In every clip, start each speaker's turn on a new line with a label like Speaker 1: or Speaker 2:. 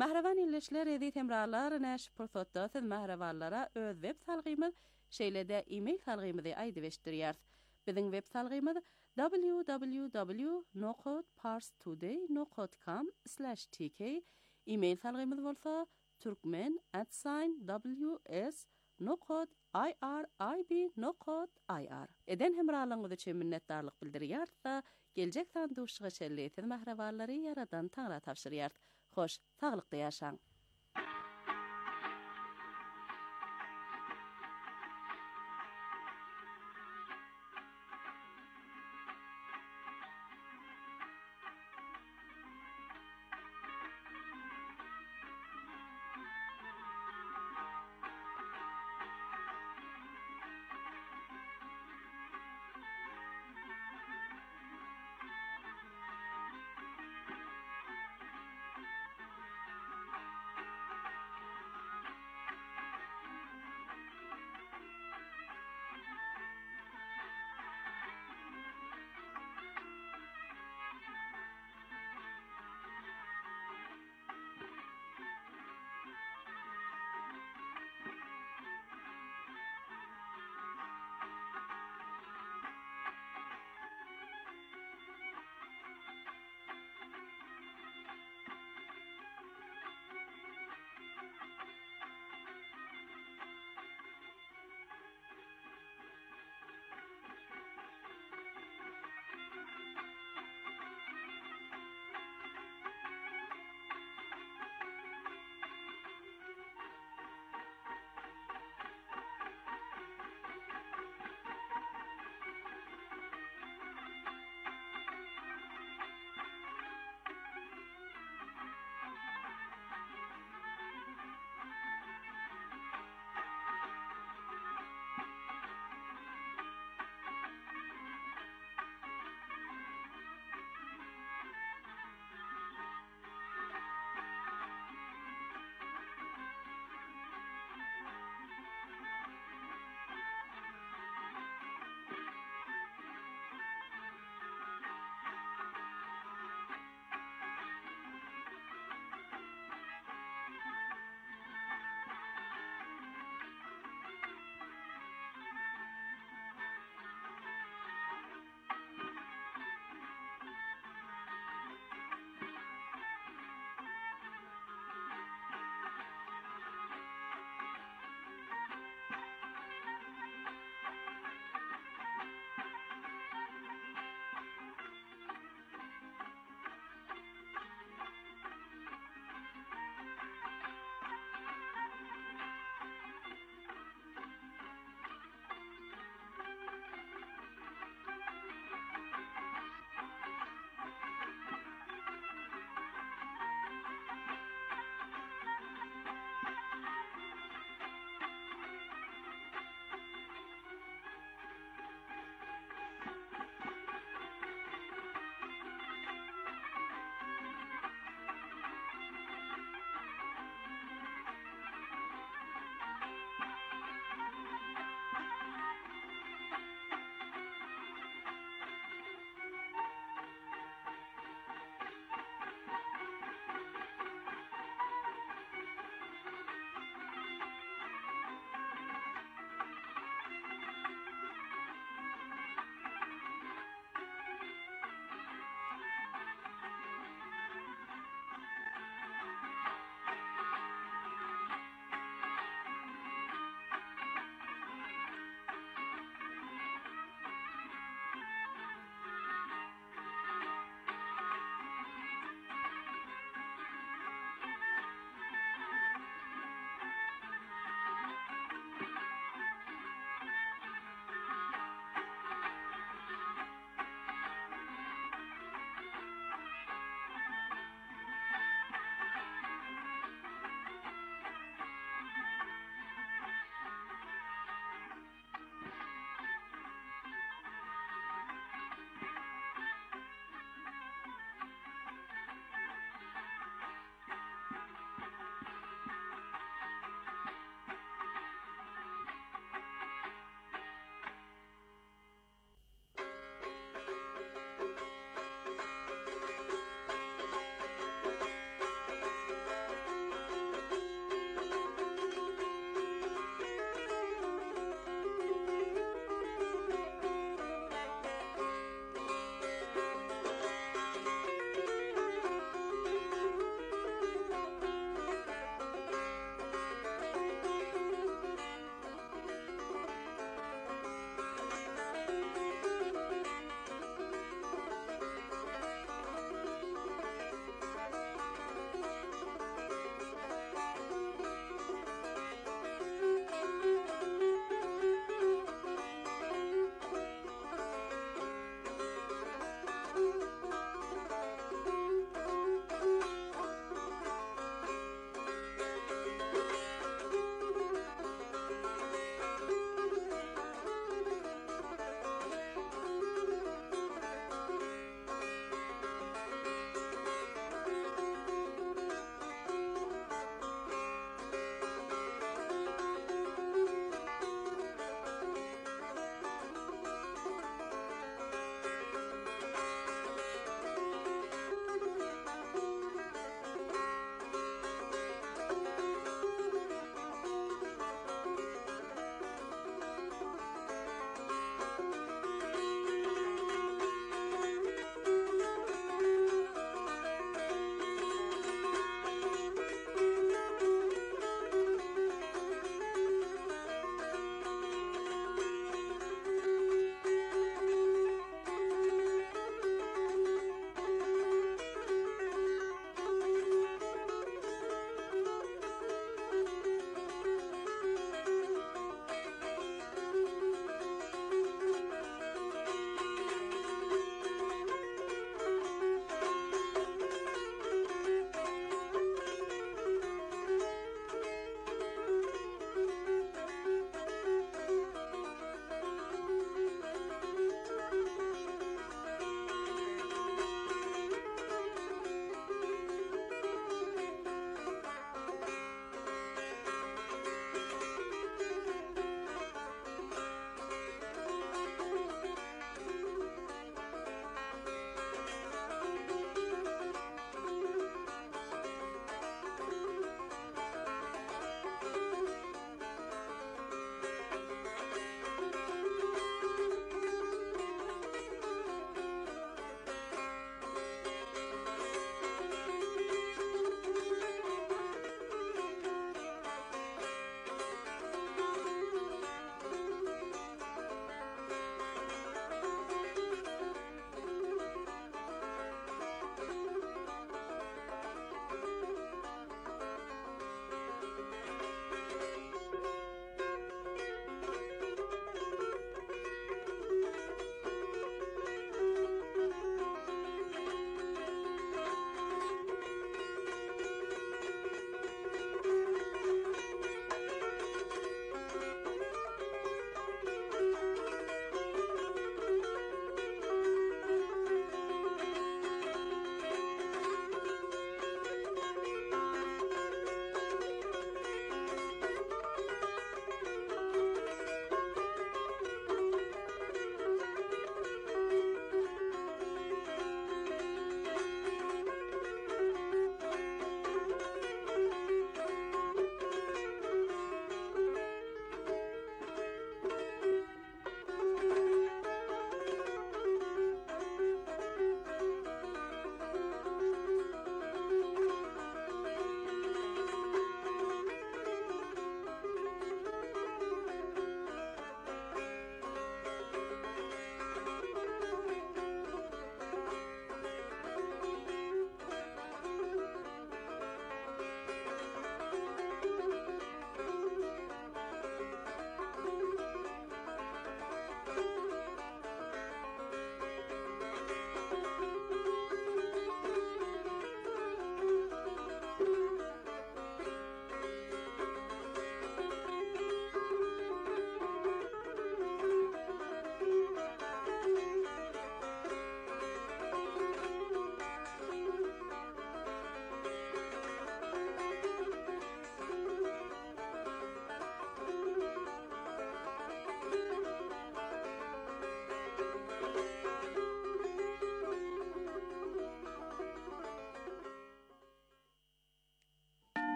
Speaker 1: Mahravan illeşler edi temralar näş pursatda siz mahravallara öz web salgymyz şeýlede e-mail salgymyzy aýdyp eşdirýär. Biziň web salgymyz www.parstoday.com/tk. E-mail salgymyz bolsa turkmen@ws.irib.ir. Eden hemralygyňyz üçin minnetdarlyk bildirýär. Geljek sanduşyga şelleýän mahrawallary yaradan taňra tapşyrýar. Hoş, sağlıklı yaşaň.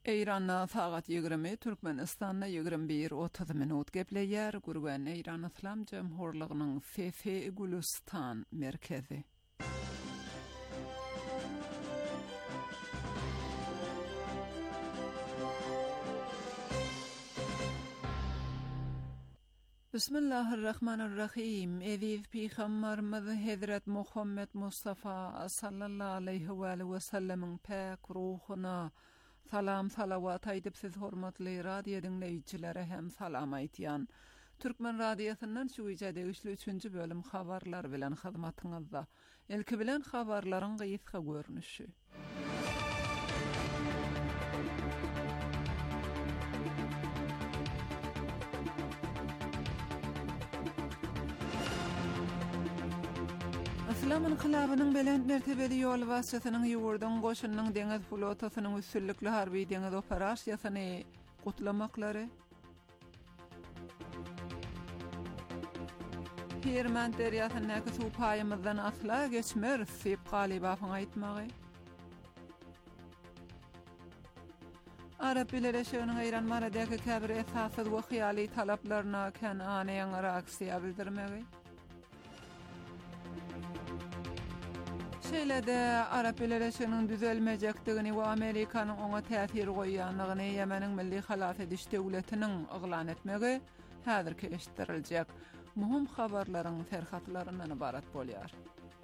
Speaker 2: Eýranda sagat 20, Türkmenistanda 21:30 minut gepleýär. Gurgan Eýran Islam Jamhurlygynyň FF Gülistan merkezi. Bismillahirrahmanirrahim. Eziz Peygamberimiz Hazret Muhammed Mustafa sallallahu aleyhi ve sellem'in pak ruhuna salam salavat aýdyp siz hormatly radio dinleýijilere hem salam aýtýan. Türkmen radiosundan şu ýerde 3. bölüm habarlar bilen hyzmatyňyzda. Elki bilen habarlaryň gyýyska görnüşi. İslam inqilabynyň belent mertebeli ýol wasatynyň ýurdun goşunyň deňiz flotasynyň üstünlikli harby deňiz operasiýasyny gutlamaklary, Hirman deriýasynyň suw paýymyzdan asla geçmer diýip Galibasyň aýtmagy, Arap Birleşiginiň Eýran maradaky käbir esasy we hyýaly talaplaryna Kananyň reaksiýa bildirmegi, Şeýlede Arap Birleşiginiň düzelmejekdigini we Amerikanyň oňa täsir goýýanlygyny Ýemeniň milli halat ediş döwletiniň yglan etmegi häzirki eşitdiriljek muhim habarlaryň terhatlaryndan ibarat bolýar.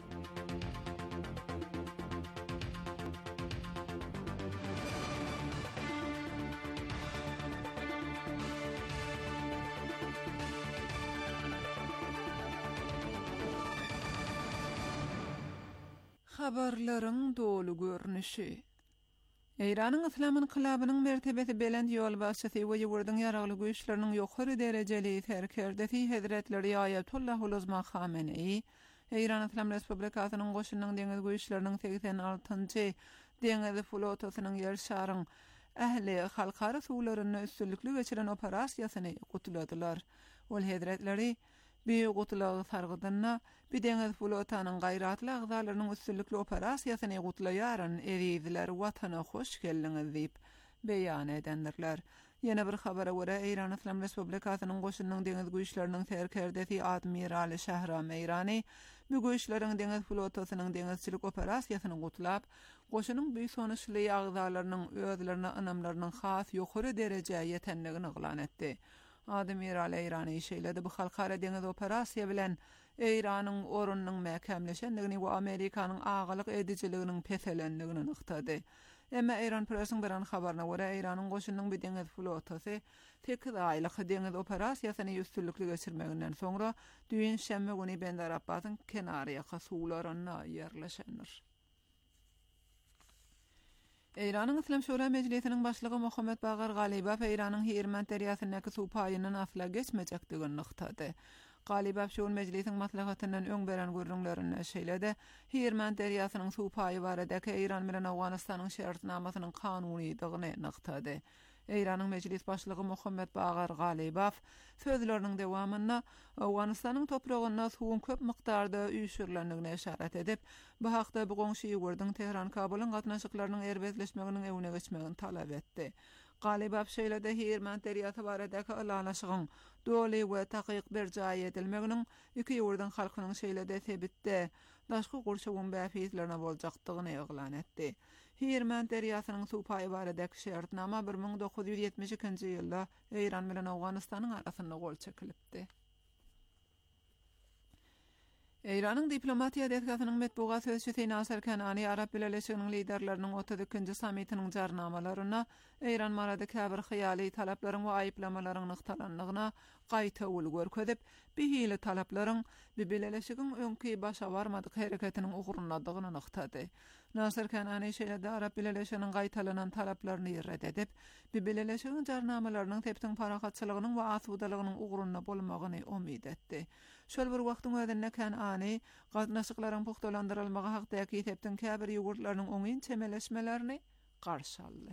Speaker 2: Habarlaryň dolu görnüşi. Eýranyň Islam inqilabynyň mertebesi belend ýol başçysy we ýurdun ýaragly güýçleriniň ýokary derejeli serkerdesi Hazretleri Ayatullah Uluzma Khamenei, Eýran Islam Respublikasynyň goşunyň deňiz güýçleriniň 86-njy deňiz flotasynyň ýer şaryň ähli halkara suwlaryny üstünlikli geçiren operasiýasyny gutladylar. Ol Hazretleri bir gutlagy sargydyna bir deňiz flotanyň gaýratly agzalarynyň üstünlikli operasiýasyny gutlaýaryn erizler watana hoş geldiňiz diýip beýan edendirler. Ýene bir habara görä Eýran Islam Respublikasynyň goşunyň deňiz güýçleriniň serkerdesi Admiral Şahram Eýrani bu güýçleriň deňiz flotasynyň deňizçilik operasiýasyny gutlap, goşunyň büýük sonuçly agzalarynyň özlerine anamlarynyň has ýokary derejä ýetenligini yglan etdi. Admiral Eýrani şeýledi bu halkara deňiz operasiýa bilen Eýranyň orunyň mäkämleşendigini we Amerikanyň agalyk edijiliginiň peselendigini nyktady. Emma Eýran presiň bilen habaryna görä Eýranyň goşunyň bir deňiz flotasy 8 aýlyk deňiz operasiýasyny üstünlikli geçirmeginden soňra düýün şemme güni Bandar Abbasyň kenaryaky suwlaryna ýerleşendir. Eýranyň Islam Şura Mejlisiniň başlygy Muhammed Bagar Galibaw Eýranyň Hirman deriýasynyň suw paýynyň asla geçmejekdigini nyktady. Galibaw şu mejlisiň maslahatyndan öň beren görüňlerini şeýlede Hirman deriýasynyň suw paýy baradaky Eýran bilen Awganystanyň şertnamasynyň kanunydygyny nyktady. Eýranyň mejlis başlygy Muhammed Bagar Galibaw sözleriniň dewamynda Awganystanyň topragyna suwun köp mykdarda üýşürlendigine işaret edip, bu hakda bu goňşy ýurdun Tehran-Kabulyň gatnaşyklarynyň erbezleşmeginiň öwüne geçmegini talap etdi. Galibaw şeýlede Hirman deriýasy baradaky alanyşygyň doly we takyk bir jaý edilmeginiň iki ýurdun halkynyň şeýlede sebitde daşky gurşugyň bäfizlerine boljakdygyny yglan etdi. Hirman deriýasynyň suw paýy baradaky şertnama 1972-nji ýylda Eýran bilen Awganystanyň arasynda gol çekilipdi. Eýranyň diplomatiýa detgasynyň metbugat sözçüsi Nasir Kanani Arap Birleşiginiň liderleriniň 32-nji sammitining jarnamalaryna Eýran marady käbir hyýaly talaplaryň we aýyplamalaryň nyktalanlygyna gaýta ulgur ködip, bihili talaplaryň Birleşigiň öňki başa barmadyk hereketiniň ugurunladygyny nyktady. Nasir Kanani şeýlede Arap Birleşiginiň gaýtalanan talaplaryny red edip, Birleşigiň jarnamalarynyň teptiň parahatçylygynyň we asudalygynyň ugurunna bolmagyny umyd etdi. Şol bir wagtyň özünde Kanani gatnaşyklaryň puhtalandyrylmagy hakdaky teptiň käbir ýogurtlarynyň oňyn çemeleşmelerini garşy aldy.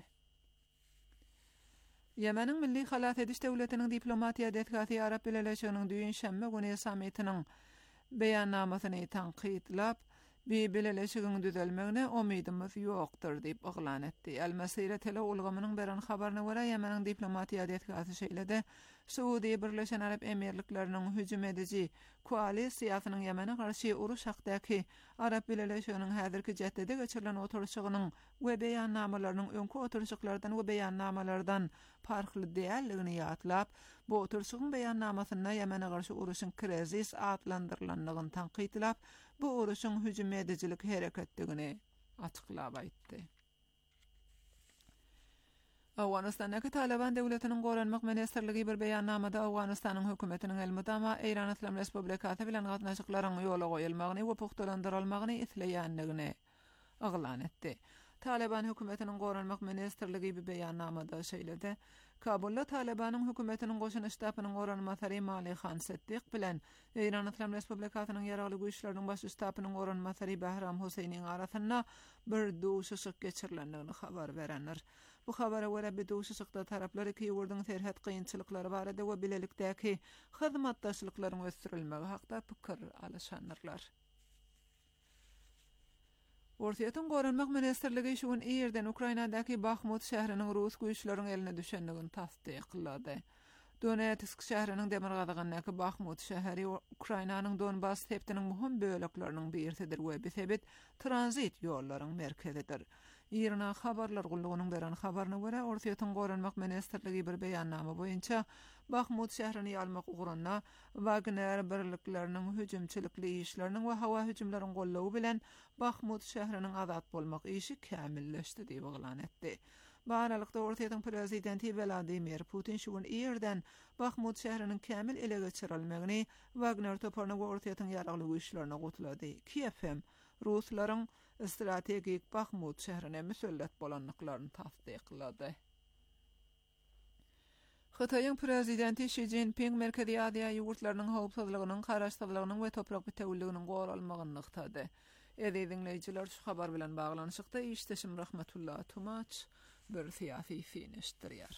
Speaker 2: Ýemeniň milli halat ediş döwletiniň diplomatiýa detgasy Arap Birleşiginiň düýün şemme güni sammitiniň beýannamasyny tanqidlap, Bileleşigin düzelmegine umydymyz ýokdur diýip oglan etdi. El-Masira tele ulgamynyň beren habaryna görä Ýemeniň diplomatiýa ýetgäsi şeýlede Suudi Birleşen Arap Emirlikleriniň hüjüm edici koalisiýasynyň Ýemene garşy uruş hakdaky Arap bileleşiginiň häzirki jetdede geçirilen oturuşygynyň we beýannamalarynyň öňkü oturuşyklardan we beýannamalardan farkly däldigini ýatlap, bu oturuşygyň beýannamasyna Ýemene garşy uruşyň krizis adlandyrylanyny tanqidlap, bu uruşyň hüjüm edicilik hereketdigini açyklap aýtdy. Awganistanyň Taliban döwletiniň goranmak ministrligi bir beýannamada Awganistanyň hökümetiniň elmudama Eýran Islam Respublikasy bilen gatnaşyklaryň ýola goýulmagyny we puhtalandyrylmagyny isleýändigini oglan etdi. Taliban hökümetiniň goranmak ministrligi bir beýannamada şeýlede Kabulda Talibanyň hökümetiniň goşun ştabynyň goranmasary Mali Khan Seddiq bilen Eýran Islam Respublikasynyň ýaragly güýçleriniň baş ştabynyň goranmasary Bahram Huseyniň arasynda bir duşuşyk geçirilendigini habar berenler. Bu habara görä bir duşuşykda taraplar iki ýurduň terhet kynçylyklary barada we bilelikdäki hyzmatdaşlyklaryň ösdürilmegi hakda pikir alşanlarlar. Ortaýatyn goranmak ministrligi şu gün ýerden Ukrainadaky Bakhmut şäheriniň Rus güýçleriniň eline düşendigini tasdiklady. Donetsk şäheriniň demirgazygynyňky Bakhmut şäheri Ukrainanyň Donbas septiniň muhim bölekleriniň biridir we bisebet transit ýollaryň merkezidir. Ýerine habarlar gullugynyň beren habaryna görä Ortaýatyn goranmak ministrligi bir beýannama boýunça Bakhmut şäherini almak ugrunda Wagner birlikleriniň hüjümçilikli işleriniň we hawa hüjümläriniň gollawy bilen Bakhmut şäheriniň azat bolmak işi kämilleşdi diýip oglan etdi. Baralykda Ortaýatyn prezidenti Vladimir Putin şu gün ýerden Bakhmut şäheriniň kämil ele geçirilmegini Wagner toparyny we Ortaýatyn ýaragly güýçlerine gutlady. Kiýef Ruslaryň strategik Bakhmut şäherine mesullet bolanlyklaryny tasdiklady. Xitoyň prezidenti Xi Jinping Merkezi Aziýa ýurtlarynyň howpsuzlygynyň, garaşdyrlygynyň we toprak bütewliginiň goralmagyny ykdy. Edi dinleyijiler şu habar bilen baglanyşykda işdeşim Rahmetullah Tumaç bir siýasy finişdirýär.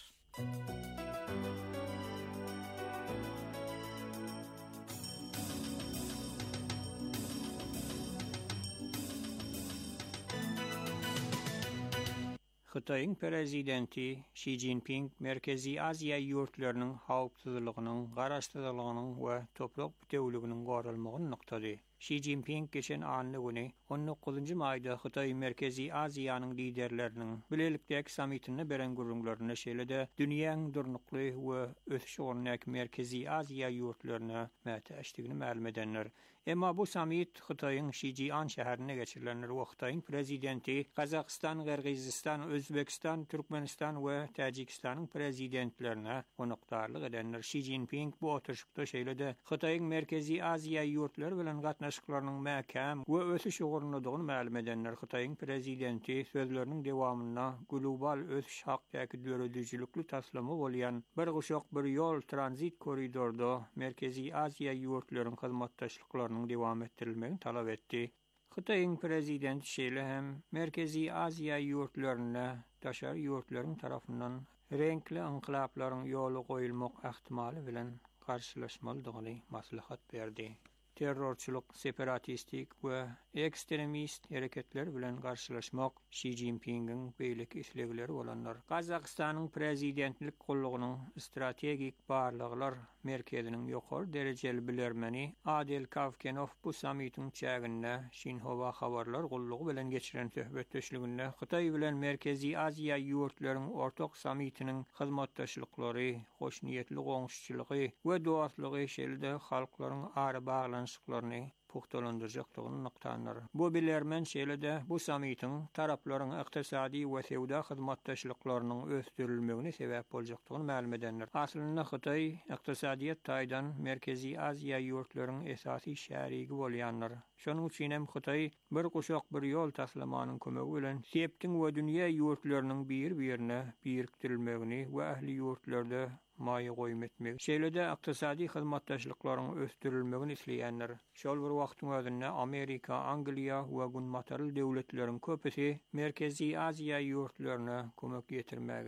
Speaker 3: Xitoyň prezidenti Xi Jinping Merkezi Aziýa ýurtlarynyň howpsuzlygynyň, garaşdyrlygynyň we toprak bütewliginiň goralmagyny ykdy. Xi Jinping geçen anly güni 19-njy maýda Xitoy Merkezi Aziýanyň liderleriniň bilelikdäki sammitini beren gurrunlaryna şeýlede dünýäň durnukly we ösüş ornak Merkezi Aziýa ýurtlaryna mätäçdigini ma'lum edenler. Emma bu sammit Xitoyň Şijian şäherine geçirilenler we Xitoyň prezidenti Kazakystan, Kyrgyzstan, Özbekistan, Türkmenistan we Tajikistanyň prezidentlerine onukdarlyk edenler. Xi Jinping bu oturuşykda şeýlede Xitoyň Merkezi Aziýa ýurtlary bilen gatnaşyklarynyň mäkäm we ösüş ugurunlygyny ma'lum edenler. Xitoyň prezidenti sözleriniň dowamyna global ösüş hakdaky döredüjilikli taslamy bolýan bir guşak bir ýol transit koridorda Merkezi Aziýa ýurtlarynyň hyzmatdaşlyklarynyň dowam etdirilmegini talap etdi. Xitoyň prezidenti şeýle hem Merkezi Aziýa ýurtlaryna daşar ýurtlaryň tarapyndan renkli inqilaplaryň ýoly goýulmak ähtimaly bilen garşylaşmalydygyny maslahat berdi. Terrorçuluk, separatistik we ekstremist hereketler bilen garşylaşmak Xi Jinping'in beýleki islegleri bolanlar. Kazakystanyň prezidentlik gollugynyň strategik barlyklar merkeziniň ýokary derejeli bilermeni Adel Kavkenov bu sammitiň çäginde Şinhova habarlar gollugy bilen geçiren söhbetdeşliginde Xitoy bilen Merkezi Aziýa ýurtlarynyň ortak sammitiniň hyzmatdaşlyklary, hoşniýetli goňşuçylygy we dowatlygy şeýlede halklaryň ara baglanşyklaryny puhtalandyrjaklygyny noktanlar. Bu bilermen şeýlede bu sammitin taraplaryň ykdysady we sewda hyzmatdaşlyklarynyň ösdürilmegine sebäp boljakdygyny ma'lum edenler. Aslynda Xitoy ykdysadyýat taýdan Merkezi Aziýa ýurtlarynyň esasy şärigi bolýanlar. Şonuň üçin hem Xitoy bir guşak bir ýol taslamanyň kömegi bilen septiň we dünýä ýurtlarynyň bir-birine birikdirilmegini we ähli ýurtlarda maýa goýum etmek. Şeýlede ykdysady hyzmatdaşlyklaryň ösdürilmegini isleýänler. Şol bir wagtyň özünde Amerika, Angliýa we gunmatarly döwletleriň köpüsi Merkezi Aziýa ýurtlaryna kömek getirmäge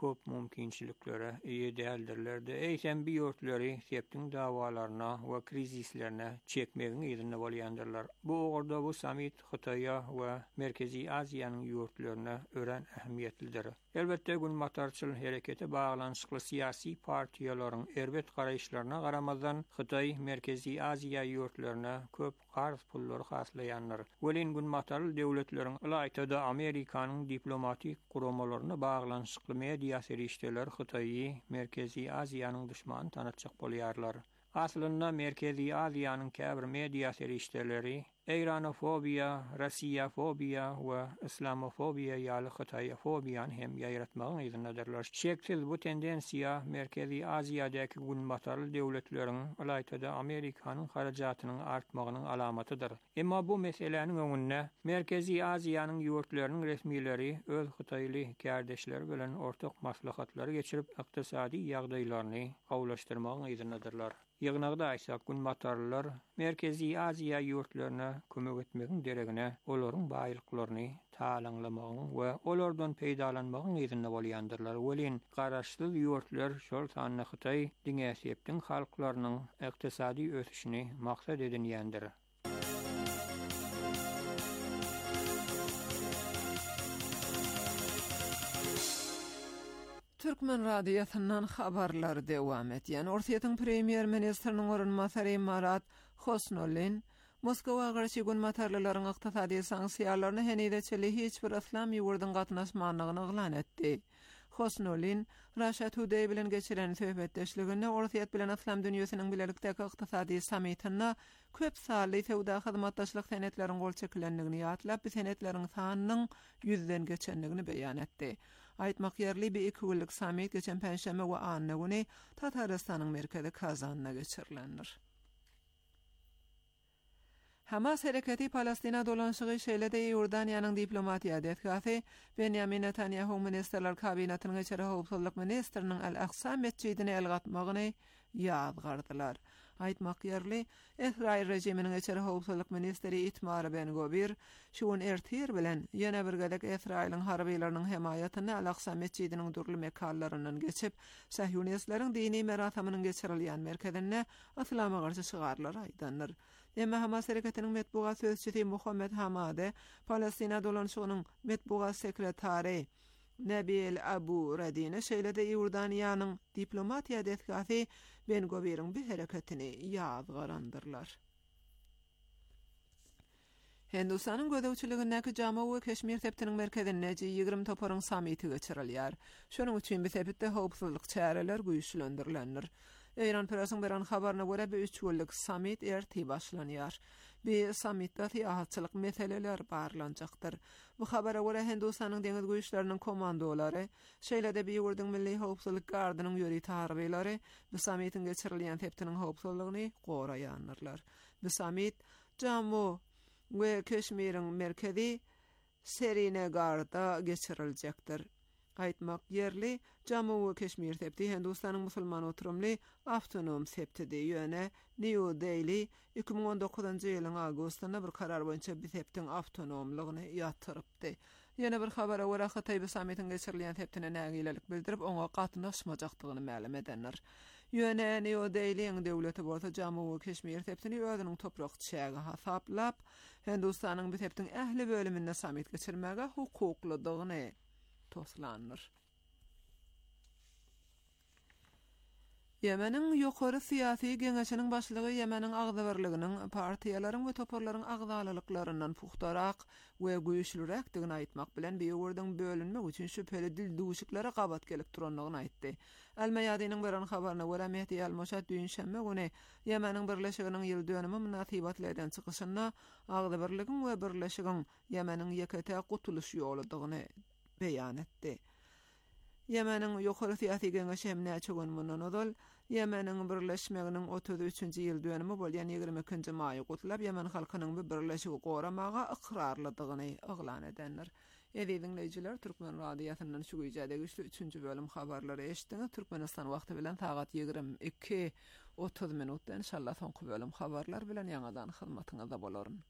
Speaker 3: köp mümkinçiliklere iyi däldirlerdi. Eýsem bir ýurtları septiň dawalarına we krizislerine çekmegin ýerine bolýandyrlar. Bu ogurda bu samit Hytaýa we Merkezi Aziýanyň ýurtlaryna ören ähmiýetlidir. Elbetde gulmatarçyl herekete baglanşykly siyasi partiýalaryň erbet garaýşlaryna garamazdan Hytaý Merkezi Aziýa ýurtlaryna köp garz pullary haslaýanlar. Welin gulmatarly döwletleriň ýa-da Amerikanyň diplomatik guramalaryna baglanşykly media serişdeler Hytaýy Merkezi Aziýanyň düşmany tanatjak bolýarlar. Aslında Merkezi Aziýanyň käbir media serişdeleri Eýranofobiýa, Russiýafobiýa we Islamofobiýa ýaly Hytaýafobiýany hem ýaýratmagyň ýerinidirler. Şeksiz bu tendensiýa Merkezi Aziýadäki gulmatarly döwletleriň ýa-da Amerikanyň harajatynyň artmagynyň alamatydyr. Emma bu meseleniň öňünde Merkezi Aziýanyň ýurtlarynyň resmiýetleri öz Hytaýly kärdeşleri bilen ortak maslahatlary geçirip ykdysady ýagdaýlaryny gawlaşdyrmagyň ýerinidirler. Ýygnagda aýsak gulmatarlylar Merkezi Aziýa ýurtlaryna kömek etmegiň deregine olaryň baýlyklaryny taýlanlamagyň we olardan peýdalanmagyň ýerinde bolýandyrlar. Welin garaşsyz ýurtlar şol sanyny Hytaý diňe halklarynyň ykdysady ösüşini maksat edinýändir.
Speaker 2: Türkmen radiosynyň habarlary dewam etýän. Orsiýatyň premier ministriniň orunmasary Marat Hosnollin Moskwa garşy gulmatarlylaryň ykdysady sanksiýalaryny henide hiç bir islam ýurdunyň gatnaşmanlygyny eglan etdi. Hosnollin Russia Today bilen geçiren söhbetdeşliginde Orsiýat bilen islam dünýäsiniň bilelikdäki ykdysady sammitinde köp sally sowda hyzmatdaşlyk senetleriň gol çekilenligini ýatlap, bu senetleriň sanynyň 100den geçenligini beýan etdi. Aýtmak ýerli bir 2 günlik sammit geçen Perşembe we Anna güni Tataristanyň merkezi Kazanyna geçirilendir. Hamas hereketi Palestina dolanşygy şeýlede Ýordaniýanyň diplomatiýa detgahy Benjamin Netanyahu ministerler kabinetiniň içeri howpsuzlyk ministriniň Al-Aqsa mescidine el gatmagyny ýazgardylar. Aýtmak ýerli Israil rejiminiň içeri howpsuzlyk ministri Itmar Ben-Gvir şuň ertir bilen ýene bir gedek Israiliň harbylarynyň hemayatyny Al-Aqsa mescidiniň durly mekallarynyň geçip Sahyonistlaryň dini merasamynyň geçirilýän merkezine islama garşy şygarlar aýdandyr. Emma Hamas hereketiniň metbuat sözçüsi Muhammed Hamade Palestina dolanşygynyň metbuat sekretary Nabil Abu Radine şeýlede Ýordaniýanyň diplomatiýa detgahy Ben-Gvir'in bir hereketini ýazgarandyrlar. Hindistanyň gödäwçiligindäki Jammu we Keşmir septiniň merkezinde G20 toparyň sammiti geçirilýär. Şonuň üçin bu sepitde howpsuzlyk çäreler güýçlendirilýär. Eýran presiň beren habaryna görä bu 3 günlik sammit erti başlanýar. Bu sammitde syýasatçylyk meseleler barlanjakdyr. Bu habara görä Hindistanyň deňiz güýçleriniň komandolary şeýlede bir ýurduň milli howpsuzlyk gardynyň ýöri tarbiýelary bu sammitiň geçirilýän septiniň howpsuzlygyny goraýanlar. Bu sammit Jammu we Keşmir'in merkezi Srinagarda geçiriljekdir. Aýtmak ýerli Jammu we Keşmir septi Hindistanyň musulman oturumly awtonom septidi ýöne New Delhi 2019-njy ýylyň agustynda bir karar boýunça bu septiň awtonomlygyny ýatyrypdy. Ýene bir habara görä Hytaý bu sammitiň geçirilýän septine nägilelik bildirip oňa gatnaşmajakdygyny ma'lum edenler. Ýöne New Delhi'ň döwleti bolsa Jammu we Keşmir septini özüniň toprak çägi hasaplap Hindistanyň bu septiň ähli bölüminde sammit geçirmäge hukuklydygyny toslanır. Yemeniň ýokary syýasy geňeşiniň başlygy Yemeniň agdawrlygynyň partiýalaryň we toparlaryň agdalyklyklaryndan puhtarak we güýçlirekdigini aýtmak bilen bir ýurduň bölünmek üçin şüpheli dil duşuklary gabat gelip duranlygyny aýtdy. Al-Mayadiniň beren habaryna görä Mehdi al-Mossad düýnşembe güni Yemeniň birleşiginiň ýyl dönümi munasabatlardan çykyşynda agdawrlygyň we birleşigiň Yemeniň ýekete gutuluş ýoludygyny beýan etdi. Yemeniň ýokary syýasy geňeşi hem näçe gün mundan odal Yemeniň birleşmeginiň 33-nji ýyl dönümi bolýan 22-nji maýy gutlap Yemen halkynyň bu birleşigi goramaga iqrarlydygyny eglan edenler. Dinleyijiler, Türkmen radiosynyň şu güýjäde güçlü 3-nji bölüm habarlary eşitdiňiz. Türkmenistan wagty bilen saat 22:30 minutda inşallah soňky bölüm habarlar bilen ýa-da hyzmatyňyzda bolaryn.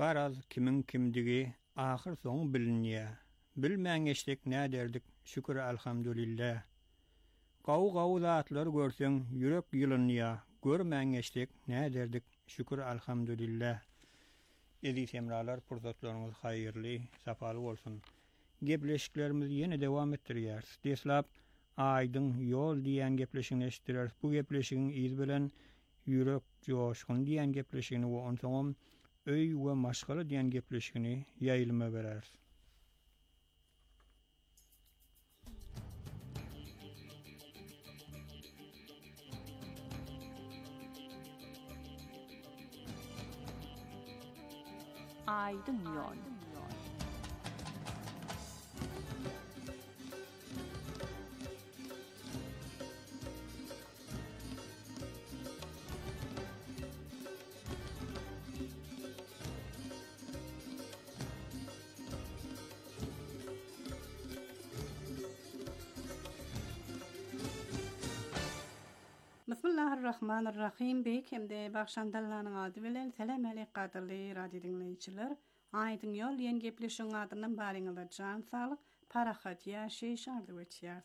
Speaker 3: Garaz kimin kimdigi ahir soň bilinýär. Bilmäňeşlik näderdik? Şükür alhamdulillah. Gaw zatlar görseň ýürek ýylynýar. Görmäňeşlik näderdik? Şükür alhamdulillah. Edi temralar purzatlaryňyz haýyrly, sapaly bolsun. Gepleşiklerimiz ýene dowam etdirýär. Deslap aýdyň ýol diýen gepleşigini eşitdiler. Bu gepleşigiň iz bilen ýürek joşgun diýen gepleşigini we onsoň öý we maşgala diýen gepleşigini ýaýylyma berer.
Speaker 1: Aýdyň ýol. Bismillahirrahmanirrahim. Bekemde başandallanyň ady bilen selam aleyk gaderly radio dinleýiçiler. Aýdyň ýol ýen gepleşiň adynyň baryňyzda jan salyk, parahat ýaşaýyş ardy geçýär.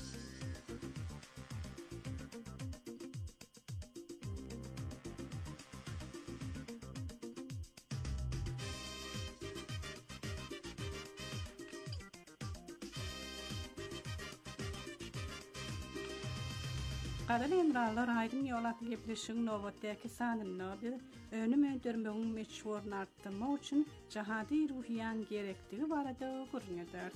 Speaker 1: Gaderly emralar aýdyň ýol atly gepleşiň nowatdaky sanyny bir önüm öndürmegiň meşhurlygyny artdyrmak üçin jahady ruhiýan gerektigi barada görnýär.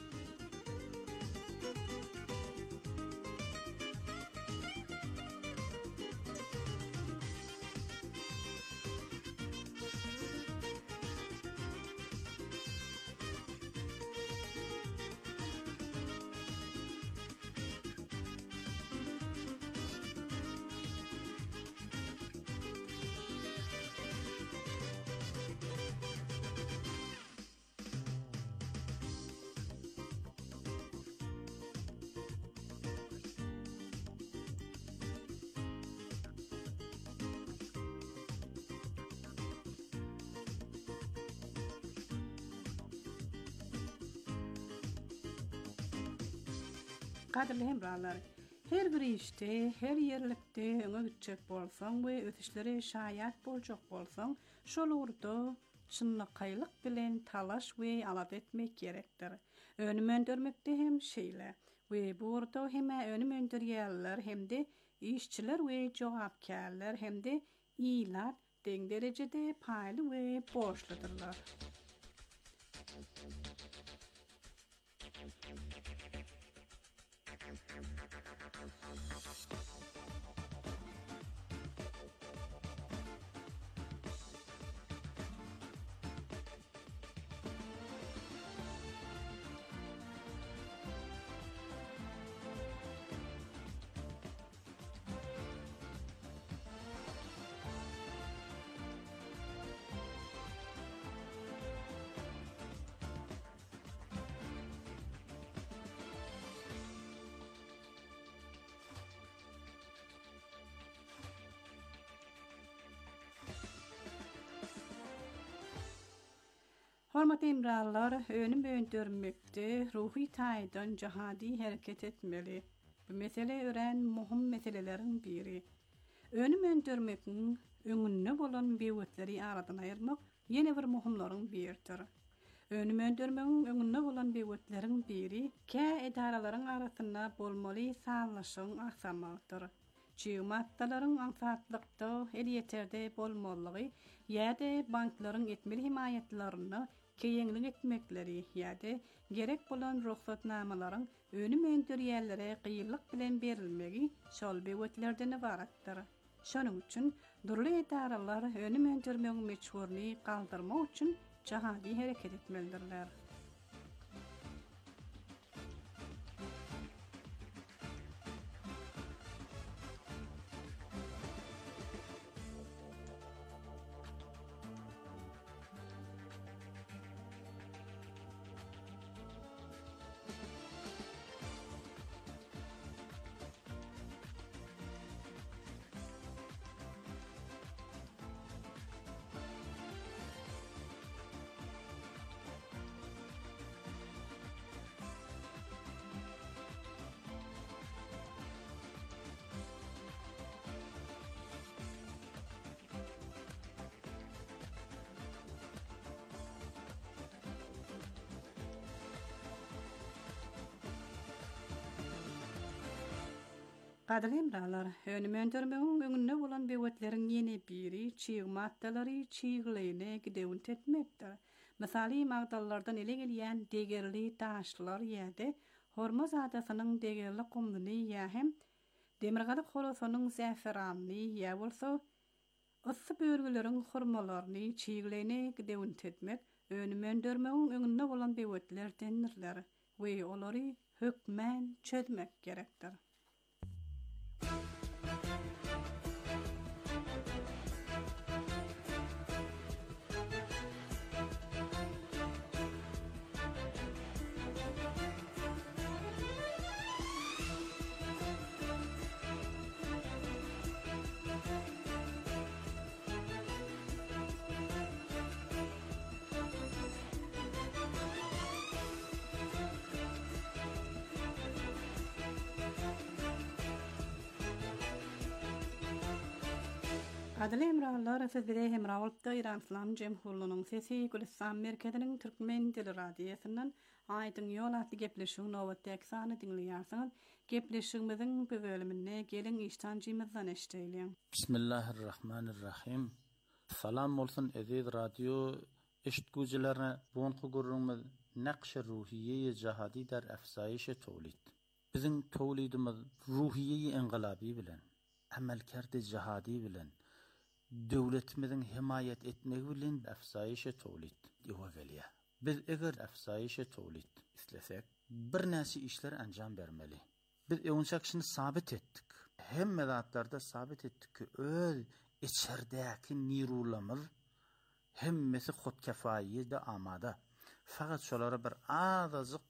Speaker 1: Gaderly hemralar, her bir işte, her ýerlikde öňe gitjek bolsaň we ötüşleri şaýat boljak bolsaň, şol urda çynlykylyk bilen talaş we alap etmek gerekdir. Önüm öndürmekde hem şeýle we bu urda hem önüm öndürýärler hemde işçiler we jogapkärler hemde iýlar deň derejede paýly we borçludyrlar. Hormat emrallar, önüm öndürmekde, ruhi taýdan jahady hereket etmeli. Bu mesele ören muhim meselelerin biri. Önüm öndürmekiň öňünde bolan bewetleri aradan aýyrmak ýene bir muhimlaryň biridir. Önüm öndürmegiň öňünde bolan bewetleriň biri kä edaralaryň arasynda bolmaly sağlaşyň aksamagydyr. Çymattalaryň ansatlykda el ýeterde bolmalygy ýa-da banklaryň etmeli himayetlerini keýenlik etmekleri ýa-da gerek bolan ruhsatnamalaryň önüm öndürýärlere gyýylyk bilen berilmegi şol bewetlerden ibaratdyr. Şonuň üçin durly edaralar önüm öndürmegiň meçhurlygy galdyrmak üçin jahady hereket etmelidirler. Gadly emralar, önüm öndürmegiň öňünde bolan bewetleriň ýene biri çyýgmatlary çyýglyny gidewin tetmekdir. Misaly magdallardan ele gelýän degerli taşlar ýa-da horma zadasynyň degerli gumlyny ýa hem demirgalyk holosynyň zäferanly ýa bolsa ıssy börgüleriň hormalaryny çyýglyny gidewin tetmek önüm öndürmegiň öňünde bolan bewetler denirler we olary hökmän çözmek gerekdir. Adly emralar sizlere hemra bolupda İran İslam Jemhuriyeti'nin sesi Gülistan merkeziniň türkmen dili radiosynyň aýdyň ýol atly gepleşiň nowatdaky sany dinleýärsiňiz. Gepleşigimiziň bu bölümine geliň iştancymyzdan eşdeýilen.
Speaker 4: Bismillahirrahmanirrahim. Salam bolsun aziz radio eşitgüjilerine. Buňky gurrumyz naqş-ı ruhiye-i jihadi der efsayişe tawlid. Biziň tawlidimiz ruhiye-i enqilabi bilen, amelkerde jihadi bilen, döwletimiziň himayet etmegi bilen efsayişe tawlid ýoga gelýär. Biz eger efsayişe tawlid islesek, bir näçe işler anjam bermeli. Biz öňçakşyny sabit etdik. Hemme zatlarda sabit etdik ki öz içerdäki nirulamyz hemmesi hotkefaýy de amada. Fakat şolara bir azazyk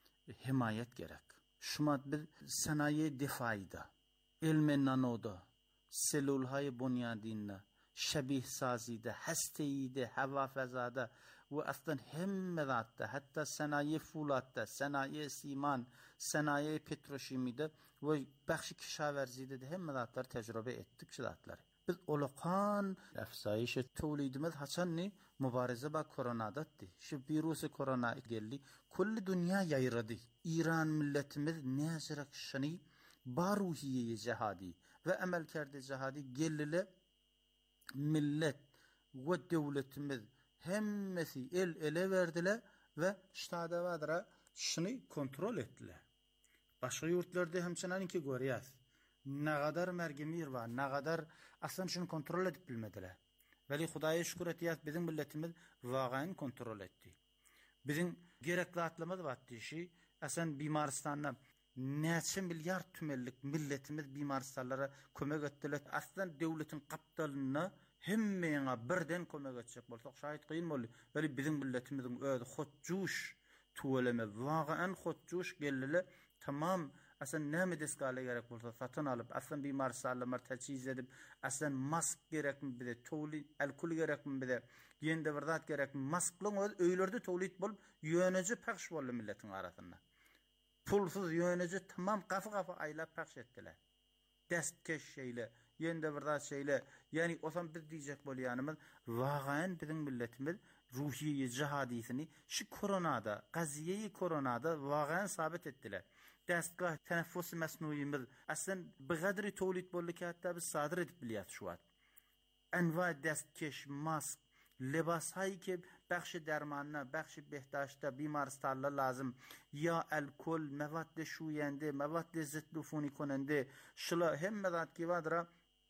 Speaker 4: himayet gerek. Şumat biz sanayi defayda, ilmen nanoda, selulhay bunyadinna, şebih sazide, hasteyide, hava fezada ve aslan hemme zatta, hatta sanayi fulatta, sanayi siman, sanayi petroşimide ve baxşi kişaverzide de hemme zatlar tecrübe ettik şu zatları. Biz olaqan efsayişe tawlidimiz haçan ni mübareze ba koronadatdi. Şu virusu korona geldi. Kulli dünya yayradı. İran milletimiz nezrak şani baruhiye cihadi ve emelkerde cihadi gellile millet ve devletimiz hemmesi el ele verdiler ve ştada vadra şunu kontrol ettiler. Başka yurtlarda hemçinanki görýäs. Ne kadar mergemir var, ne kadar aslan şunu kontrol edip bilmediler. Veli Hudaýa şükür etýäs, bizim milletimiz wagyn kontrol etdi. Bizim gerekli atlamaz vatdi şi, aslan Bimaristan'da näçe milyar tümellik milletimiz Bimaristanlara kömek etdiler. Aslan devletin kapitalyna hemmeňe birden kömek etjek bolsak şaýat kıyın boldy. Veli bizim milletimizin özi hotjuş tuweleme wagyn hotjuş gellile tamam. Aslan näme deskale gerek bolsa satyn alyp, aslan Bimaristanlar teçhiz edip, aslan mask gerekmi bize, tawlid alkol gerekmi bize, ýende bir zat gerekmi, masklyň öz öýlerde tawlid bolup, ýöneje pahş boldy milletiň arasynda. Pulsuz ýöneje tamam gafa aýlap pahş etdiler. Destkeş şeýle, ýende bir zat şeýle, ýani osan biz diýjek bolýanymyz, wagyn biziň milletimiz ruhiye jihadisini şu koronada, gaziyeyi koronada wagyn sabit etdiler. Destgah teneffüs mesnuýymiz aslan bigadri tawlid boldy ki hatta biz sadyr edip bilýär şu wagt. Enwa destkeş, mask, libasay ki baxşi dermanna, baxşi behdaşda Bimaristanlar lazım. Ya alkol, mewadde şuýende, mewadde zitlufuni konende, şula hemme zat ki wadra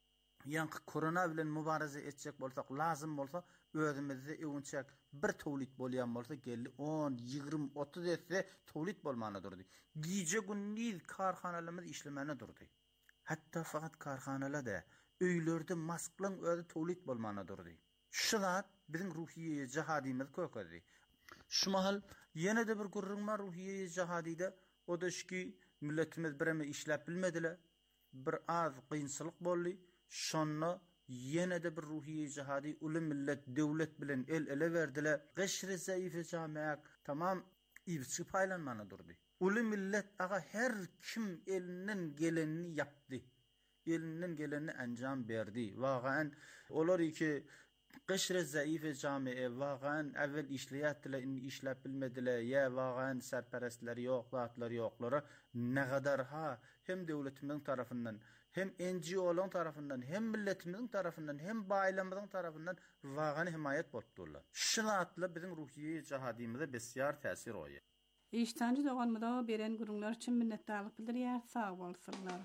Speaker 4: ýa korona bilen mübareze etjek bolsak, lazım bolsa özümizde öňçek bir tawlid bolýan bolsa geldi 10, 20, 30 etse tawlid bolmana durdy. Giýje gündüz karhanalarymyz işlemene durdy. Hatta fakat karhanalarda öýlerde masklaň özi tawlid bolmana durdy. Şu zat biziň ruhiye jihadimiz kökedi. Şu mahal ýene de bir gurrunma ruhiye jihadide o da şki milletimiz bireme işläp bilmediler. Bir az kıyınçylyk boldy. Şonna ýene de bir ruhiye jihadi uly millet döwlet bilen el ele verdiler. Gışry zäife jamak tamam ýypçy paýlanmana durdy. Uly millet aga her kim elinden gelenini yapdy. Elinden gelenini anjam berdi. Wagyn olar ki قشرة ضعيفة جامعة واقعا اول işleyattılar işlep bilmediler ya واقعا serperestler yok dağıtlar yokları ne kadar ha hem devletimizin tarafından hem NGO'ların tarafından hem milletimizin tarafından hem bayramımızın tarafından واقعا himayet bolupdurlar. Şuna atlı bizim ruhiye cihadimizde besyar tesir oyu.
Speaker 1: İştancı doğanmada beren gurunlar için minnettarlık bildirýär, sağ bolsunlar.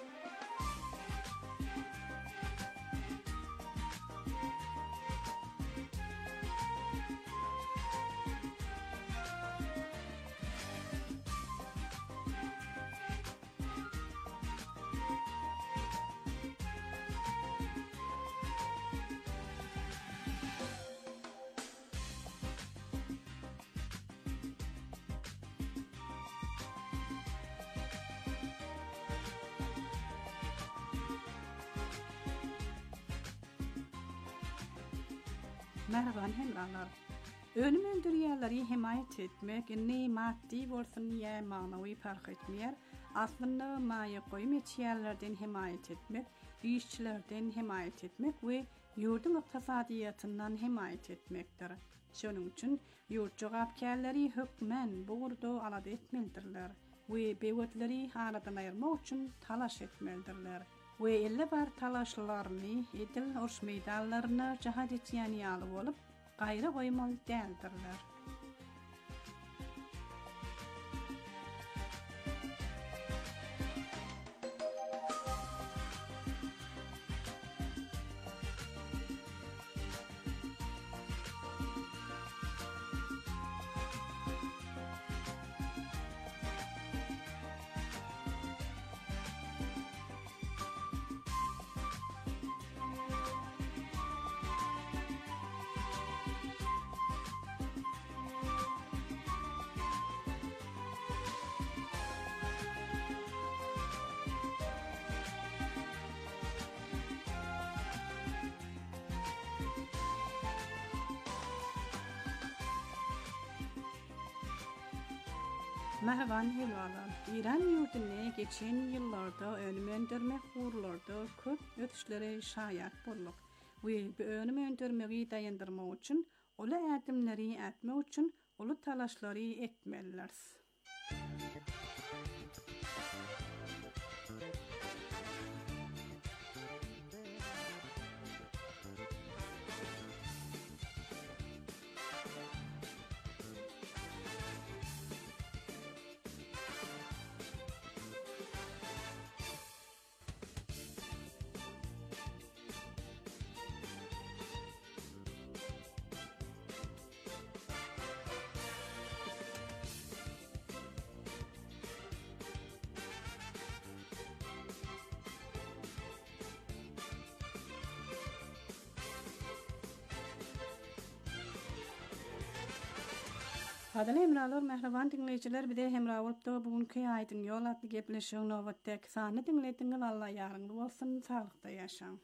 Speaker 1: Merhaban hemralar. Ölüm öldürýärleri himayet etmek, ne maddi bolsun ýa manawy fark etmeýär. Aslynda maýa goýum etýärlerden himayet etmek, işçilerden himayet etmek we ýurdun ykdysadiyatyndan himayet etmekdir. Şonuň üçin ýurt jogapkärleri hökmen bu urdu alada etmelidirler we bewetleri aradan aýyrmak üçin talaş etmelidirler. We elle bar talaşlaryny edil oruş meýdanlaryna jahad etýän ýaly bolup, gaýra goýmaly däldirler. Merhaban helvalar. İran ýurduny geçen ýyllarda önüm öndürmek gurulurdy, köp ötüşlere şaýat bolduk. We bu önüm öndürmegi daýandyrmak üçin, ola ädimleri etmek üçin uly talaşlary etmeliler. Hadaly hemralar, merhaban dinleyijiler, bide hemra bolup da bugünkü aýdyň ýol atly gepleşigiň nowatdaky sany dinlediňiz Allah ýarynda bolsun, salykda ýaşaň.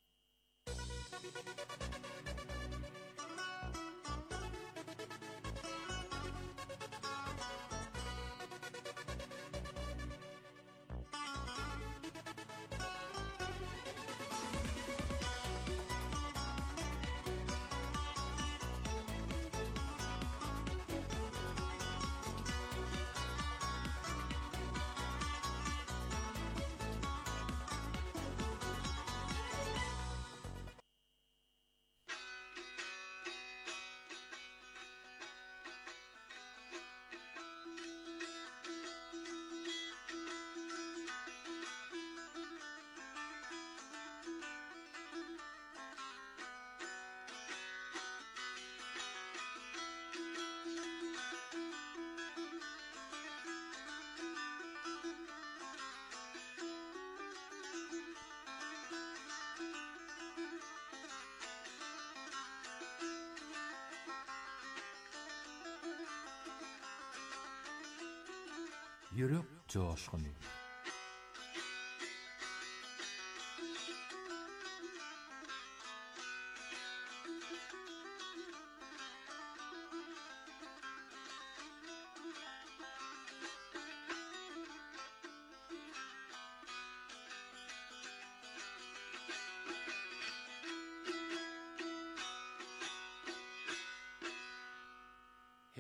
Speaker 5: Yürek coşkunu.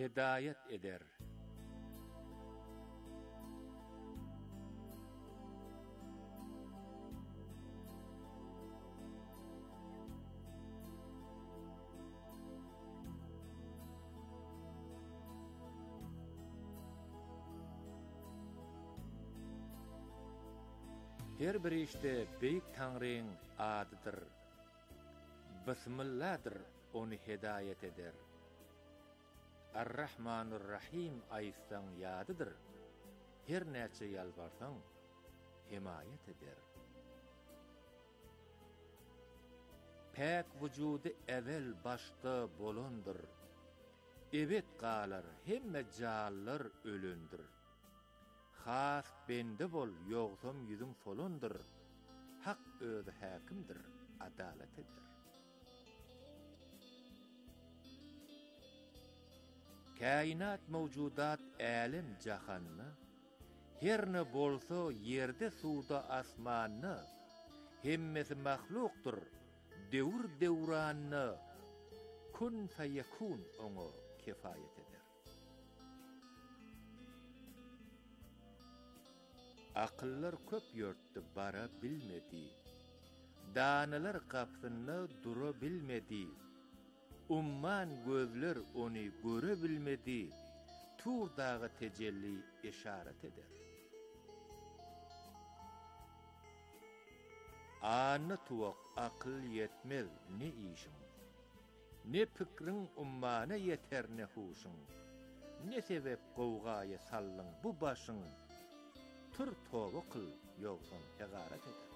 Speaker 6: hidayet eder. Her bir işte Büyük Tanrı'nın adıdır. Bismillah'dır onu hidayet eder. Ar-Rahmanur-Rahim ayıstan yadıdır. Her näçe yalvarsan himayet eder. Pek vücudu evvel başta bolondur. Evet qalar hemme jallar ölündür. Has bende bol yoğsam yüzüm solundur. Hak özü hakimdir, adalet eder. Kainat mevcudat alim jahanna, herne bolsa yerde suda asmanna, hemmesi mahluktur, devur devranna, kun feyekun onu kifayet eder. Akıllar köp yörttü bara bilmedi, danalar kapsınna dura bilmedi, umman gözler onu göre bilmedi, tur dağı tecelli işaret eder. Anı tuvak akıl yetmez ne işin, ne fikrin ummana yeter ne huşun, ne sebep kovgaya sallın bu başın, tur toğu kıl yoksun hegaret eder.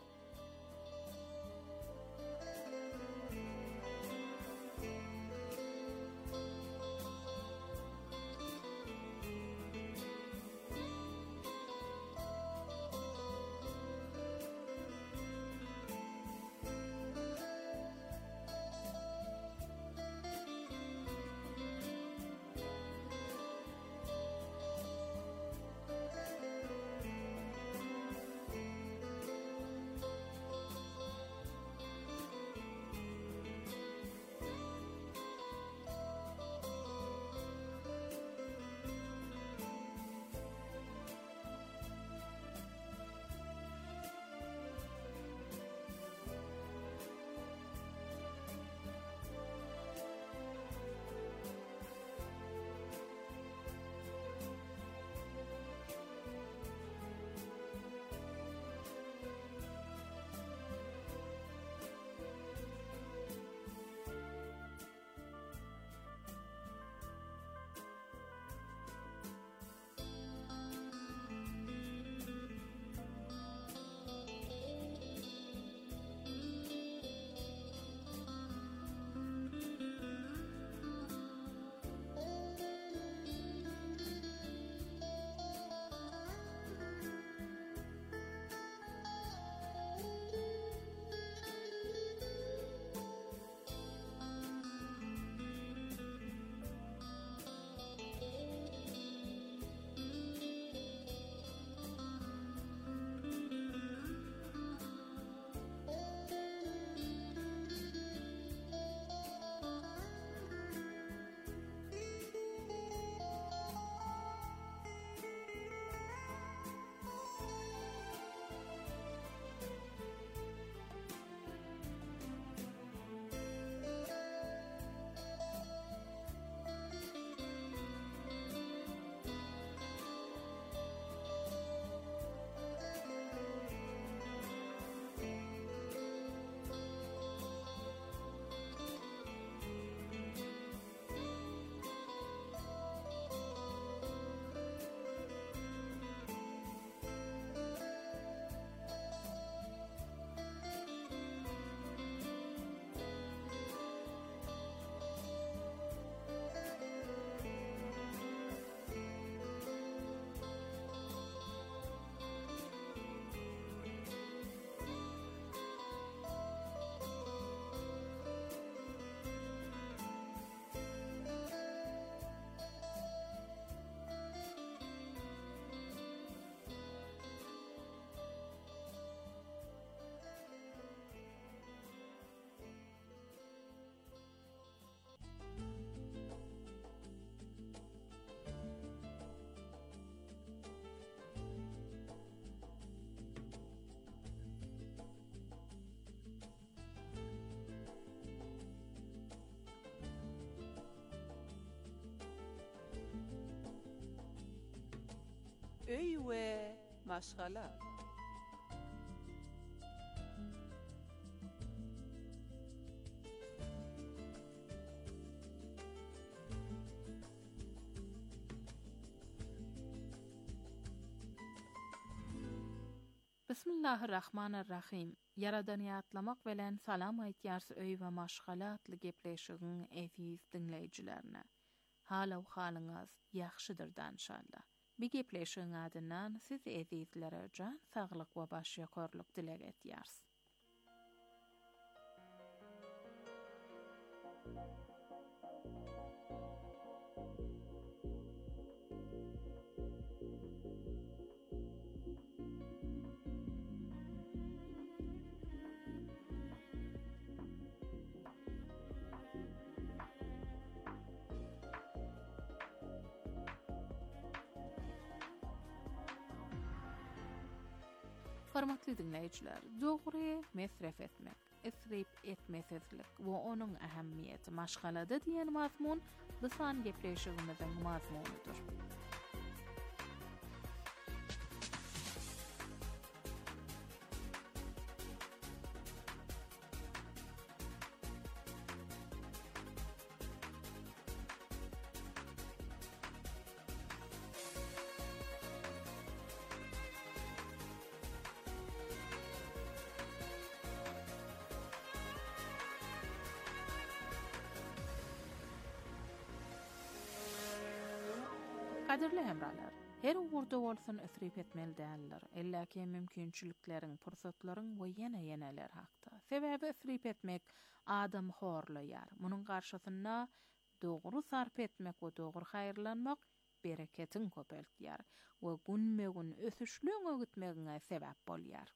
Speaker 2: öy we maşgala. Bismillahirrahmanirrahim. Yaradan ýatlamak bilen salam aýtýarsy öý we maşgalatly gepleşigiň eziz dinleýijilerine. Halaw halyňyz ýaxşydyr inşallah. Bir gepleşigiň adyndan siz ezizlere jan saglyk we baş ýakarlyk dilek etýärs. Hormatly dinleýijiler, dogry mesref etmek, isrip etmesizlik we onuň ähemmiýeti maşgalada diýen mazmun bu san gepleşigimiziň mazmunydyr. Kadirli hemralar, her uğurda bolsun isrip etmeli däldir. Elläki mümkinçilikleriň, pursatlaryň we ýene-ýeneler hakda. Sebäbi isrip etmek adam horlaýar. Munyň garşysynda dogry sarp etmek we dogry haýyrlanmak bereketiň köpeltýär we günme-gün ösüşlüň ögütmegiňe sebäp bolýar.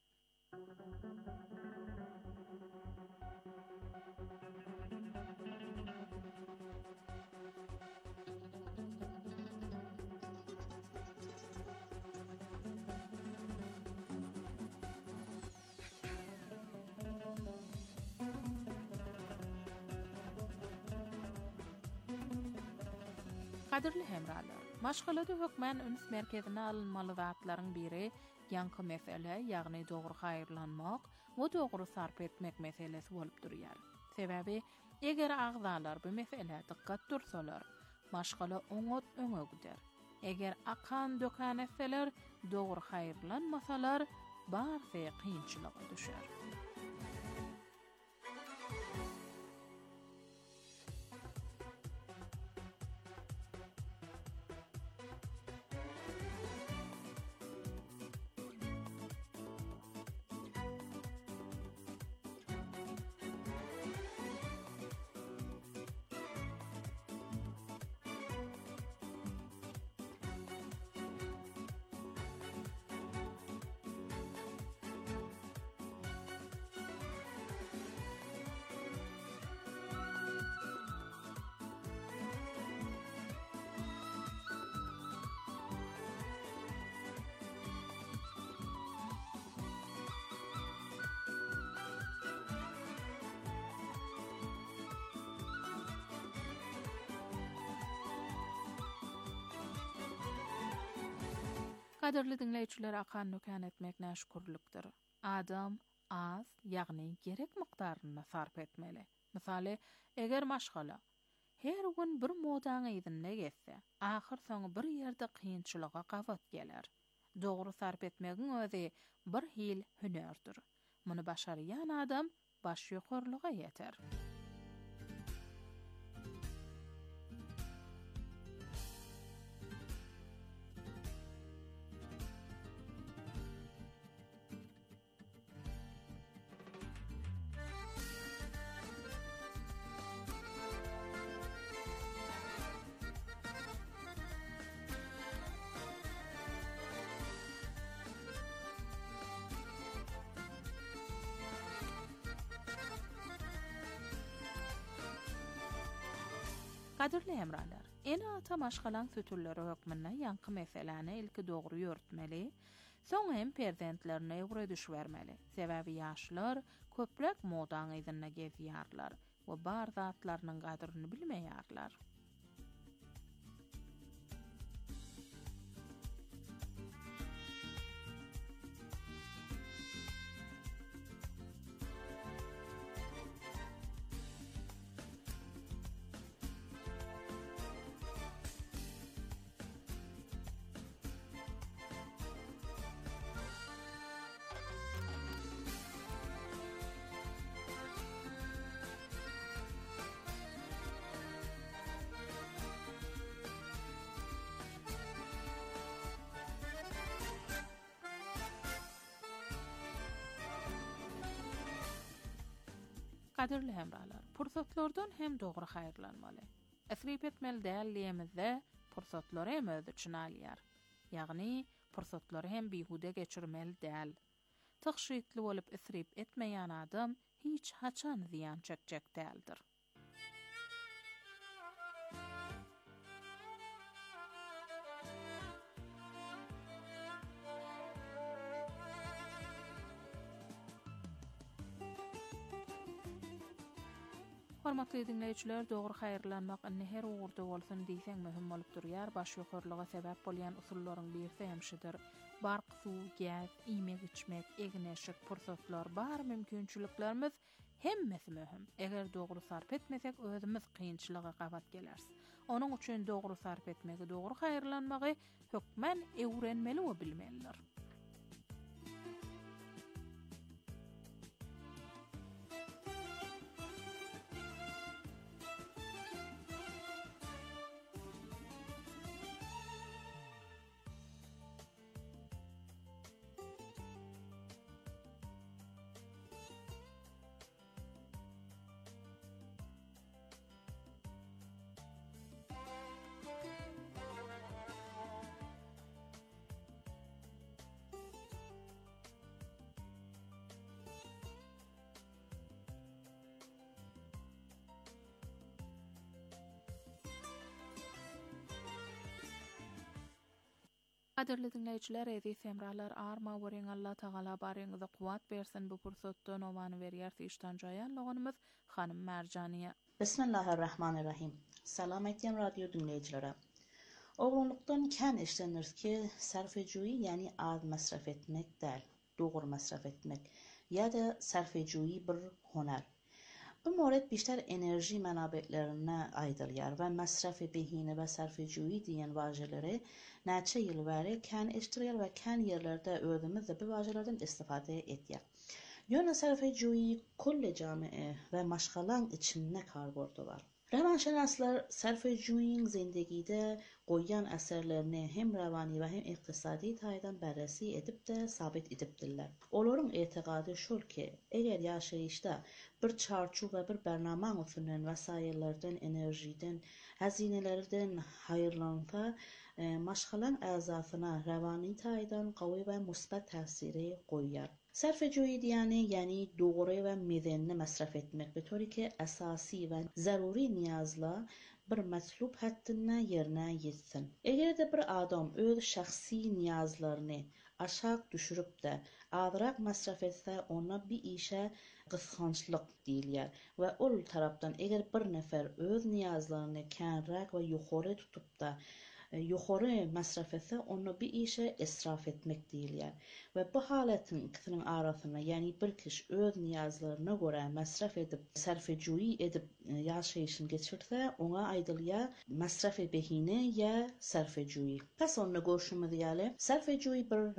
Speaker 2: Kadirli hemralar, maşgalada hökmen üns merkezine alınmaly zatlaryň biri ýanky mesele, ýagny dogry haýyrlanmak we dogry sarp etmek meselesi bolup durýar. Sebäbi, eger agzalar bu mesele dikkat dursalar, maşgala oňat öňe gider. Eger akan dökan etseler, dogry haýyrlanmasalar, barça kynçylyga düşer. Kadirli dinleýijiler, akan nökän etmek näşkurlukdyr. Adam az, ýagny gerek mykdaryna sarp etmeli. Misaly, eger maşgala her gün bir modaň ýerine getse, ahyr soňy bir ýerde kynçylyga gabat geler. Dogry sarp etmegiň özi bir hil hünerdir. Muny başarýan adam baş ýokarlyga ýeter. Kadirli hemralar, ene ata maşgalan sütürleri hökmünde ýanky meseleni ilki dogry ýörtmeli, soň hem perzentlerine ýugry düşbermeli. Sebäbi ýaşlar köplek modaň ýerine gezýärler we bar zatlarynyň gadryny bilmeýärler.
Speaker 7: Qadirli hemralar, pursatlardan hem doğru hayırlanmalı. Esrip etmeli dəyerliyemizde pursatları hem öz üçün alýar. Ýagny pursatları hem bihude geçirmeli däl. Taşşytly bolup esrip etmeýän adam hiç haçan ziyan çekjek däldir. Hormatly dinleýijiler, dogry haýyrlanmak inne her ugurda bolsun diýsen möhüm bolup durýar. Baş ýokarlyga sebäp bolýan usullaryň birisi hemşidir. Bark, suw, gäz, iýmek içmek, egneşik, pursatlar, bar mümkinçiliklerimiz hemmesi möhüm. Eger dogry sarp etmesek özümiz kynçylyga gabat gelers. Onuň üçin dogry sarp etmegi, dogry haýyrlanmagy hökmen öwrenmeli we bilmelidir. Qadirli dinleýijiler, ezi semralar arma weriň Allah Taala baryňyza kuwat bersin. Bu pursatdan owany berýär işden jaýanlygymyz hanym Merjaniýa.
Speaker 8: Bismillahirrahmanirrahim. Salam etdim radyo dinleyicilere. Oğrunluktan kän işlenir ki sarfejuyi yani az masraf etmek değil, doğru masraf etmek ya da sarfejuyi bir huner. Bu mورد بیشتر enerji menabetlerine aydılıyar ve masraf-ı behine ve sarfejuyi diyen vajeleri neçe yıl beri kän iştiriyar ve kän yerlerde özümüz de bu vajelerden istifade etýär. Ýöne sarfejuyi kulle jamiye ve maşgalan içinde karbordular. Revanşenaslar sarfejuyiň zindegide goýan eserlerini hem ravani ve hem iktisadi taýdan berresi edip de sabit edipdirler. Olaryň etigady şol ki, eger ýaşaýyşda bir çarçu ve bir bernama usulen vesayelerden, enerjiden, hazinelerden hayırlansa, maşgalan azasyna ravani taýdan gawy ve musbat täsiri goýýar. Sarfejuyi yani doğru ve mezenli masraf etmek be tori ki esasi ve zaruri niyazla bir matlub hattına yerine yetsin. Eger de bir adam öz şahsi niyazlarını aşağı düşürüp de azrak masraf etse ona bir işe kıskançlık diýilýär ve ol tarapdan eger bir nefer öz niyazlarını känrak ve yukarı tutup da yukarı masraf etse onu bir işe israf etmek diýilýär. Ve bu halatin ikisinin arasına yani bir kişi öz niyazlarına göre masraf edip sarfejuyi edip yaşayışını geçirse ona aydılýar masraf-ı behine ya sarfejuyi. Pes onu görüşümüz ýaly sarfejuyi bir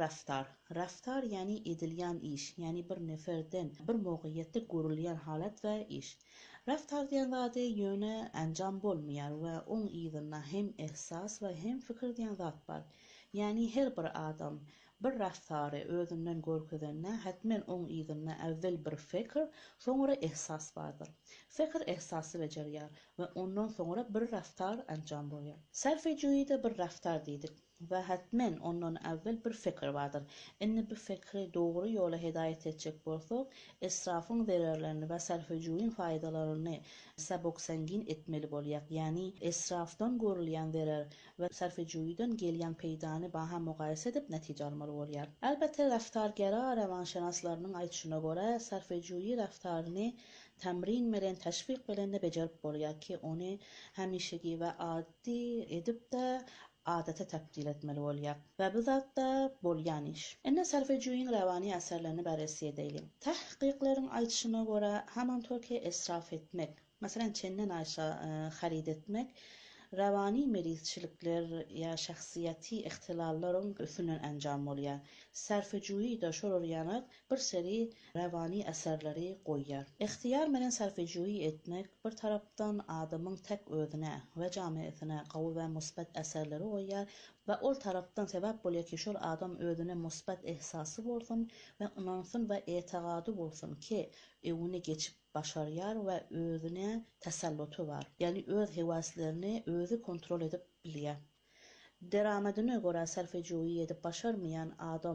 Speaker 8: raftar yani edilýän iş yani bir neferden bir mowqiyetde görülýän halat ve iş. Raftar diýen zat ýöne anjam bolmaýar we oň ýygyna hem ihsas we hem fikir diýen zat bar. Yani her bir adam bir raftary özünden görkezende hatmen oň ýygyna awvel bir fikir, soňra ihsas bardyr. Fikir ihsasy bejerýär we ondan soňra bir raftar anjam bolýar. Sarfejuyi-de bir raftar diýdik ve hatmen ondan awvel bir fikir bardyr. Indi bu fikri doğru ýola hidaýet etjek bolsak, israfyň zererlerini we sarfejuyiň faydalaryny sabok-sangin etmeli bolýar. Yani israfdan görülýän zerer we sarfejuyidan gelýän peýdany baha mugaýese edip netije almaly bolýar. Elbette raftargera revanşenaslarynyň aýtşyna görä sarfejuyi raftaryny temrin bilen teşvik bilen de bejerip bolýar ki onu hemişeki we adi edip de adete tebdil etmeli bolýar. Ve bu zatda bolýan iş. Enne sarfejuyiň ravani eserlerini berresi edeýlim. Tahqiqlaryň aýtşyna görä haman torki israf etmek, mesela çenden aşağı harid etmek, ravani merizçilikler ya şahsiyeti ihtilalların üstünden anjam bolýar. Sarfejuyi da şol ýanak bir seri ravani eserleri goýýar. İhtiyar bilen sarfejuyi etmek bir tarapdan adamyň tek özüne we jamiýetine gawy we musbat eserleri goýýar. ve ol tarapdan sebep bolýar ki şol adam özüne musbat ehsasy bolsun ve inansyn ve etagady bolsun ki öňüne geçip başarýar we özüne tasalluty bar. Yani öz hewaslerini özü kontrol edip bilýär. Deramadine göre serfejoyi edip başarmayan adam